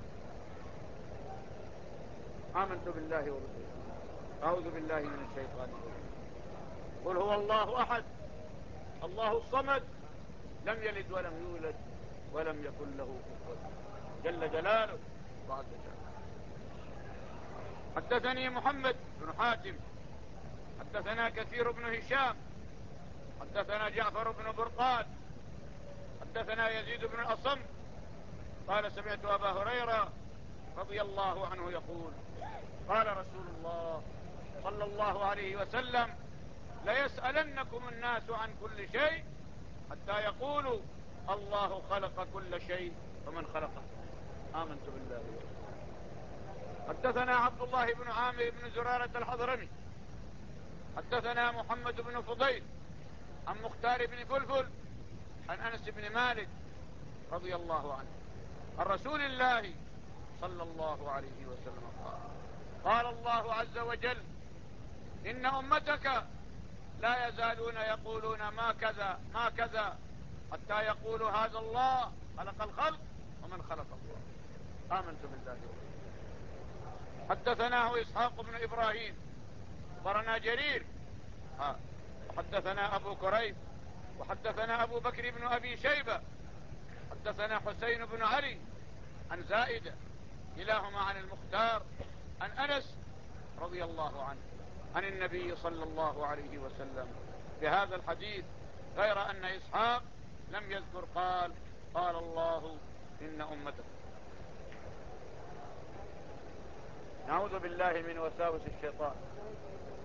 آمنت بالله ورسوله. أعوذ بالله من الشيطان الرجيم. قل هو الله أحد الله الصمد لم يلد ولم يولد ولم يكن له كفوا جل جلاله وعز شأنه. حدثني محمد بن حاتم حدثنا كثير بن هشام حدثنا جعفر بن برقان حدثنا يزيد بن الأصم قال: سمعت أبا هريرة رضي الله عنه يقول: قال رسول الله صلى الله عليه وسلم: ليسألنكم الناس عن كل شيء حتى يقولوا: الله خلق كل شيء ومن خلقه. آمنت بالله. حدثنا عبد الله بن عامر بن زرارة الحضرمي حدثنا محمد بن فضيل عن مختار بن فلفل عن أنس بن مالك رضي الله عنه عن رسول الله صلى الله عليه وسلم قال: قال الله عز وجل: إن أمتك لا يزالون يقولون ما كذا ما كذا حتى يقولوا: هذا الله خلق الخلق ومن خلق الله. آمنت بالله. حدثناه إسحاق بن إبراهيم أخبرنا جرير وحدثنا أبو كريب وحدثنا أبو بكر بن أبي شيبة حدثنا حسين بن علي عن زائدة كلاهما عن المختار عن أنس رضي الله عنه عن النبي صلى الله عليه وسلم بهذا الحديث، غير أن إسحاق لم يذكر قال: قال الله إن أمته. نعوذ بالله من وساوس الشيطان.